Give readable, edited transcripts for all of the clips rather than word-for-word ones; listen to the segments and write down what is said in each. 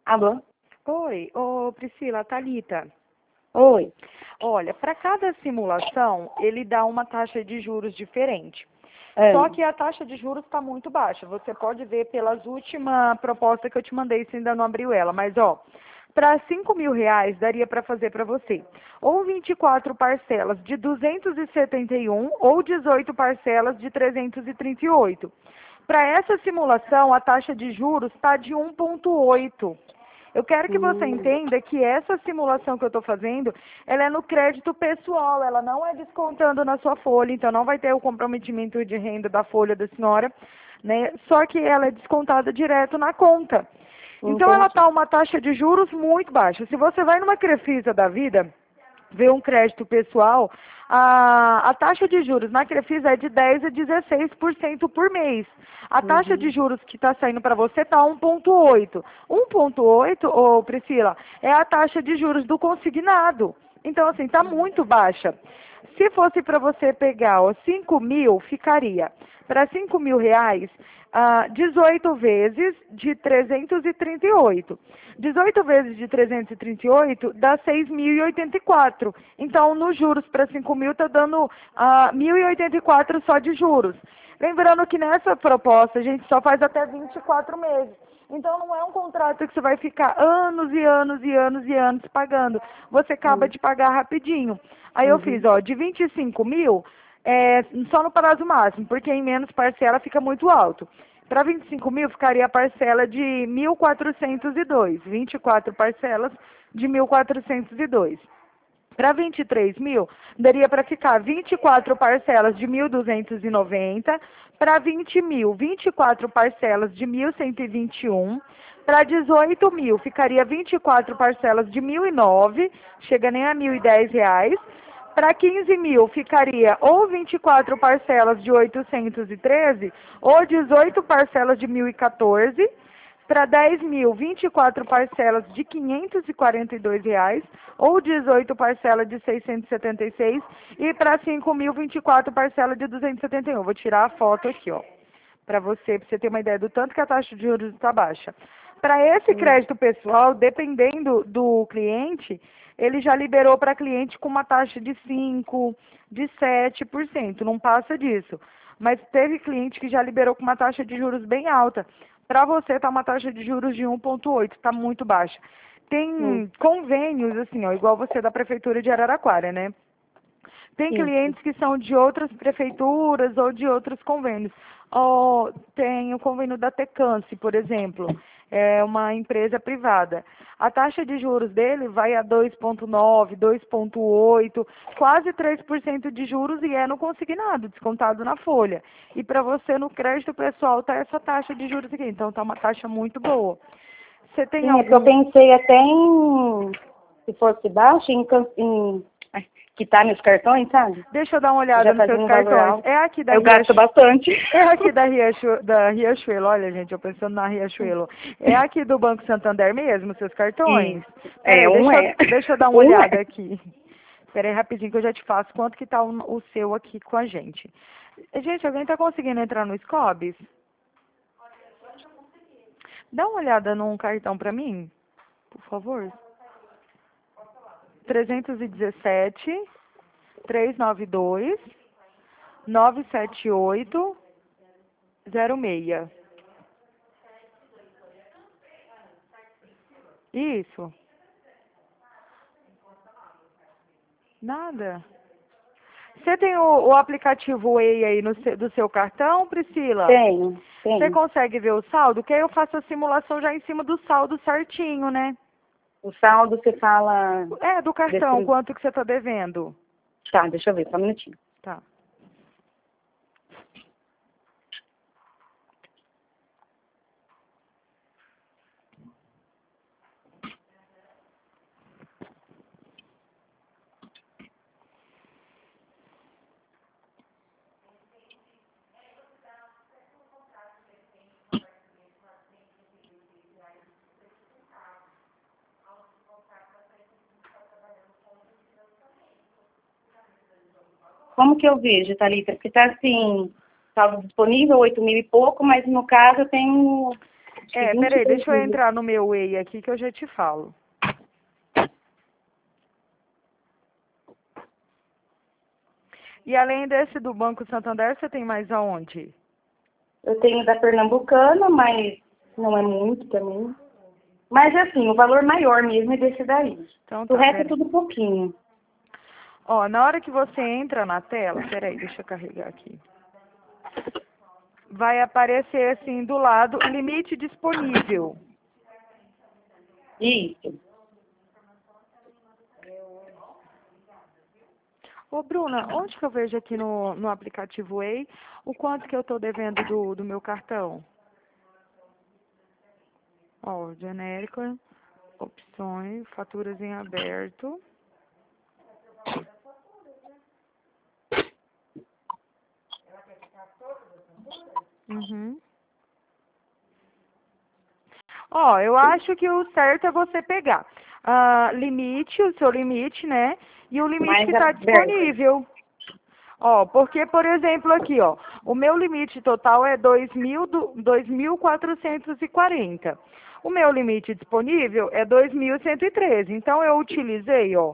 Alô? Oi, ô Priscila, Thalita. Oi. Olha, para cada simulação, ele dá uma taxa de juros diferente. É. Só que a taxa de juros está muito baixa. Você pode ver pelas últimas propostas que eu te mandei, se ainda não abriu ela. Mas, ó, para R$ 5.000 daria para fazer para você ou 24 parcelas de 271 ou 18 parcelas de 338. Para essa simulação, a taxa de juros está de 1,8. Eu quero que você entenda que essa simulação que eu estou fazendo, ela é no crédito pessoal, ela não é descontando na sua folha, então não vai ter o comprometimento de renda da folha da senhora, né? Só que ela é descontada direto na conta. Então ela Entendi. está uma taxa de juros muito baixa. Se você vai numa Crefisa da vida, ver um crédito pessoal, a taxa de juros na Crefisa é de 10% a 16% por mês. A taxa de juros que está saindo para você está 1,8. 1,8, ô Priscila, é a taxa de juros do consignado. Então, assim, está muito baixa. Se fosse para você pegar os 5.000, ficaria para R$ 5.000, 18 vezes de 338. 18 vezes de 338 dá 6.084. Então, nos juros para 5.000 está dando 1.084 só de juros. Lembrando que nessa proposta a gente só faz até 24 meses. Então não é um contrato que você vai ficar anos e anos e anos e anos pagando. Você acaba de pagar rapidinho. Aí eu fiz, ó, de 25.000, só no prazo máximo, porque em menos parcela fica muito alto. Para 25.000 ficaria a parcela de 1.402, 24 parcelas de 1.402. Para 23.000, daria para ficar 24 parcelas de 1.290. Para 20.000, 24 parcelas de 1.121. Para 18.000, ficaria 24 parcelas de 1.009, chega nem a R$ 1.010. Para 15.000, ficaria ou 24 parcelas de 813 ou 18 parcelas de 1.014. Para 10.000, 24 parcelas de R$ 542 ou 18 parcelas de 676. E para 5.000, 24 parcelas de 271. Vou tirar a foto aqui, ó, para você ter uma ideia do tanto que a taxa de juros está baixa. Para esse crédito pessoal, dependendo do cliente, ele já liberou para cliente com uma taxa de 5%, de 7%, não passa disso. Mas teve cliente que já liberou com uma taxa de juros bem alta. Para você está uma taxa de juros de 1,8, está muito baixa. Tem convênios, assim, ó, igual você da Prefeitura de Araraquara, né? Tem clientes que são de outras prefeituras ou de outros convênios. Ou tem o convênio da Tecance, por exemplo, é uma empresa privada. A taxa de juros dele vai a 2,9, 2,8, quase 3% de juros e é no consignado, descontado na folha. E para você no crédito pessoal tá essa taxa de juros aqui, então tá uma taxa muito boa. Você tem Sim, é que eu algum... pensei até em, se fosse baixo, em quitar meus cartões, sabe? Deixa eu dar uma olhada Já nos fazia seus um valor cartões. alto. É aqui da Eu gasto bastante. É aqui da Riachuelo, olha gente, eu pensando na Riachuelo. É aqui do Banco Santander mesmo, seus cartões? Isso. Peraí, É. deixa eu dar uma Um é. olhada aqui. Peraí rapidinho que eu já te faço quanto que tá o seu aqui com a gente. Gente, alguém tá conseguindo entrar no Scobis? Dá uma olhada num cartão pra mim, por favor. 317 392 978 06. Isso. Nada. Você tem o aplicativo Way aí do seu cartão, Priscila? Tenho. Você consegue ver o saldo? Que aí eu faço a simulação já em cima do saldo certinho, né? O saldo você fala... É, do cartão, quanto que você está devendo? Tá, deixa eu ver, só um minutinho. Tá. Como que eu vejo, Thalita? Porque tá assim, saldo disponível, 8.000 e pouco, mas no caso eu tenho Peraí, deixa eu entrar no meu Way aqui que eu já te falo. E além desse do Banco Santander, você tem mais aonde? Eu tenho da Pernambucana, mas não é muito também. Mas assim, o valor maior mesmo é desse daí. Então, O tá, resto é peraí. tudo pouquinho. Ó, na hora que você entra na tela, peraí, deixa eu carregar aqui. Vai aparecer assim do lado, limite disponível. Isso. Ô, Bruna, onde que eu vejo aqui no aplicativo Way o quanto que eu tô devendo do meu cartão? Ó, genérica, opções, faturas em aberto. Uhum. Ó, eu acho que o certo é você pegar limite, o seu limite, né? E o limite Mais que está aberto. disponível. Ó, porque, por exemplo, aqui, ó, o meu limite total é 2.440. O meu limite disponível é 2.113. Então, eu utilizei, ó,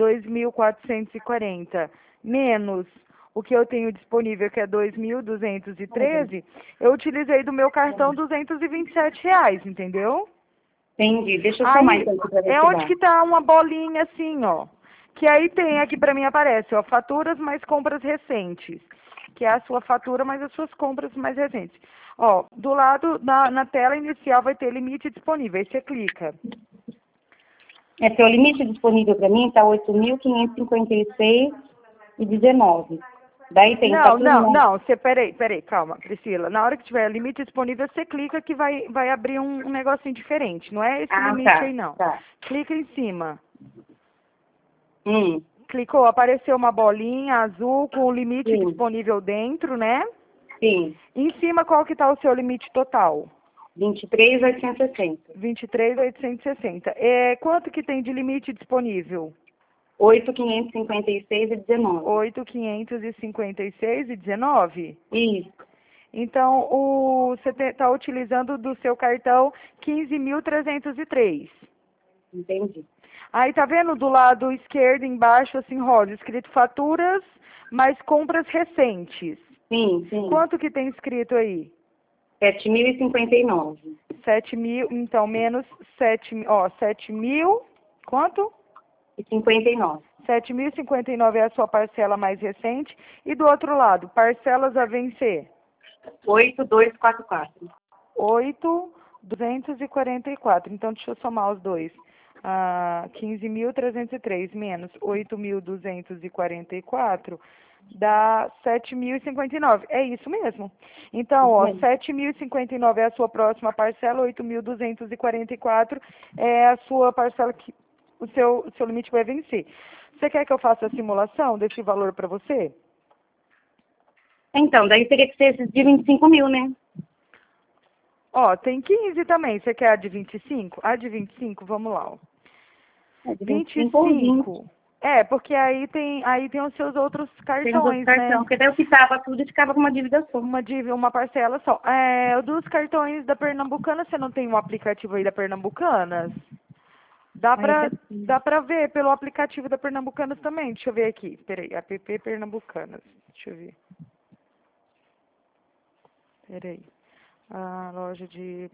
2.440 menos o que eu tenho disponível, que é 2.213, eu utilizei do meu cartão R$ 227, entendeu? Entendi. Deixa eu somar Aí, então aqui pra ver é se onde dá. que tá uma bolinha assim, ó. Que aí tem, aqui pra mim aparece, ó, faturas mais compras recentes. Que é a sua fatura mais as suas compras mais recentes. Ó, do lado, na tela inicial vai ter limite disponível. Aí você clica. É, seu limite disponível para mim está 8.556,19. Daí tem Não, fatura, não, não. não, você, peraí, calma, Priscila. Na hora que tiver limite disponível, você clica que vai abrir um negocinho diferente. Não é esse Ah, limite aí, tá. não. Tá. Clica em cima. Hum, Clicou, apareceu uma bolinha azul com o limite sim, disponível dentro, né? sim. Em cima, qual que está o seu limite total? 23.860. 23.860. Quanto que tem de limite disponível? 8.556,19. 8.556,19. Isso, Então, você está utilizando do seu cartão 15.303. entendi. Aí, tá vendo do lado esquerdo, embaixo, assim, rosa, escrito faturas mais compras recentes. Sim, sim. Quanto que tem escrito aí? 7.059. 7.000, então, menos 7.000, quanto? E 59. 7.059 é a sua parcela mais recente. E do outro lado, parcelas a vencer. 8.244. 8.244. Então, deixa eu somar os dois. 15.303 menos 8.244 dá 7.059. É isso mesmo. Então, ó, 7.059 é a sua próxima parcela, 8.244 é a sua parcela que o seu limite vai vencer. Você quer que eu faça a simulação desse valor para você? Então, daí teria que ser esses de 25 mil, né? Ó, tem 15 também. Você quer a de 25? A de 25, vamos lá, ó. É, de 25 ou 20. 25. Porque aí tem os seus outros Tem os outros cartões, cartões. né? Porque daí eu quitava tudo e ficava com uma dívida só. Uma parcela só. O dos cartões da Pernambucana, você não tem um aplicativo aí da Pernambucanas? Dá Aí pra, daqui. dá pra ver pelo aplicativo da Pernambucanas também. Deixa eu ver aqui. Peraí, app Pernambucanas. Deixa eu ver. Peraí. A loja de...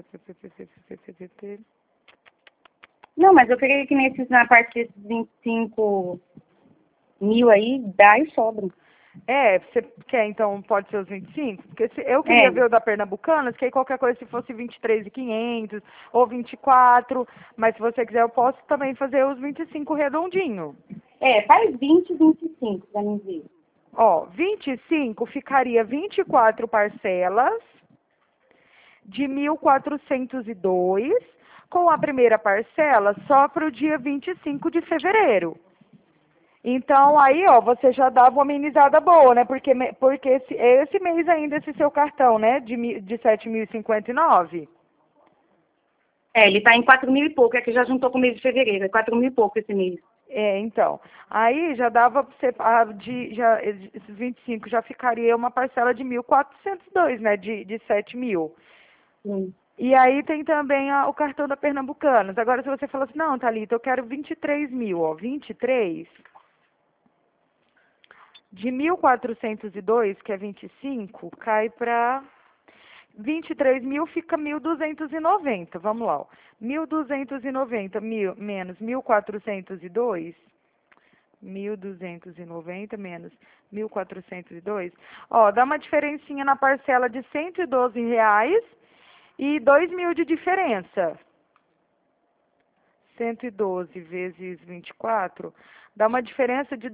Não, mas eu queria que nesses, na parte desses 25 mil aí, dá e sobra. Você quer, então, pode ser os 25? Porque eu É, queria ver o da Pernambucanas, que aí qualquer coisa, se fosse 23.500 ou 24, mas se você quiser, eu posso também fazer os 25 redondinho. faz 20, 25 pra mim ver. Ó, 25 ficaria 24 parcelas de 1.402, com a primeira parcela só para o dia 25 de fevereiro. Então, aí, ó, você já dava uma amenizada boa, né? Porque esse mês ainda, esse seu cartão, né, de 7.059. Ele tá em 4 mil e pouco, é que já juntou com o mês de fevereiro, é 4 mil e pouco esse mês. Então, aí já dava pra você, esses 25 já ficaria uma parcela de 1.402, né, de 7 mil. Sim. E aí tem também o cartão da Pernambucanas. Agora, se você falar assim, não, Thalita, eu quero 23 mil, ó, 23 de 1.402, que é 25, cai para 23 mil, fica 1.290. Vamos lá, ó. 1.290 mil, menos 1.402, 1.290 menos 1.402, ó, dá uma diferencinha na parcela de R$ 112 e 2.000 de diferença. 112 vezes 24 dá uma diferença de R$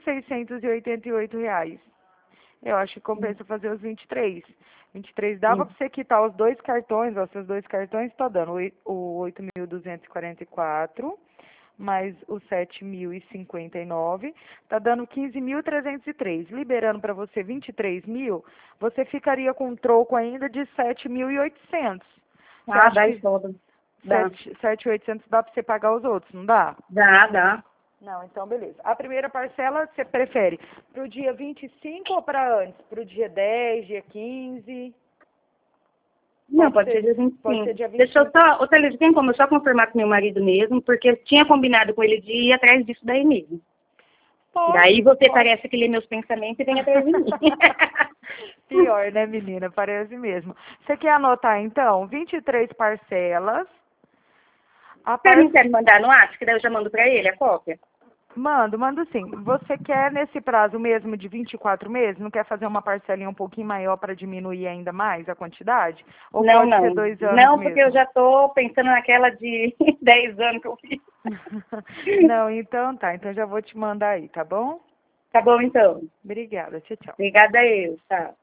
2.688. Eu acho que compensa fazer os 23. 23 dá para você quitar os dois cartões, ó, seus dois cartões está dando o 8.244 mais o 7.059, está dando 15.303. Liberando para você 23 mil, você ficaria com um troco ainda de 7.800. Ah, dá isso todo. 7.800 dá para você pagar os outros, não dá? Dá. Não, então beleza. A primeira parcela você prefere para o dia 25 ou para antes? Para o dia 10, dia 15? Não, pode ser dia 25. Pode ser dia 25. Deixa eu só, Thalita, tem como eu só confirmar com meu marido mesmo, porque eu tinha combinado com ele de ir atrás disso daí mesmo. Pode, daí você parece que lê meus pensamentos e vem atrás de mim. Pior, né, menina? Parece mesmo. Você quer anotar, então? 23 parcelas. Você não quer me mandar no WhatsApp, que daí eu já mando pra ele a cópia? Mando sim. Você quer nesse prazo mesmo de 24 meses? Não quer fazer uma parcelinha um pouquinho maior para diminuir ainda mais a quantidade? Ou Não, pode ser 2 anos não, mesmo? porque eu já tô pensando naquela de 10 anos que eu fiz. Não, então tá. Então já vou te mandar aí, tá bom? Tá bom, então. Obrigada. Tchau, tchau. Obrigada eu, tá.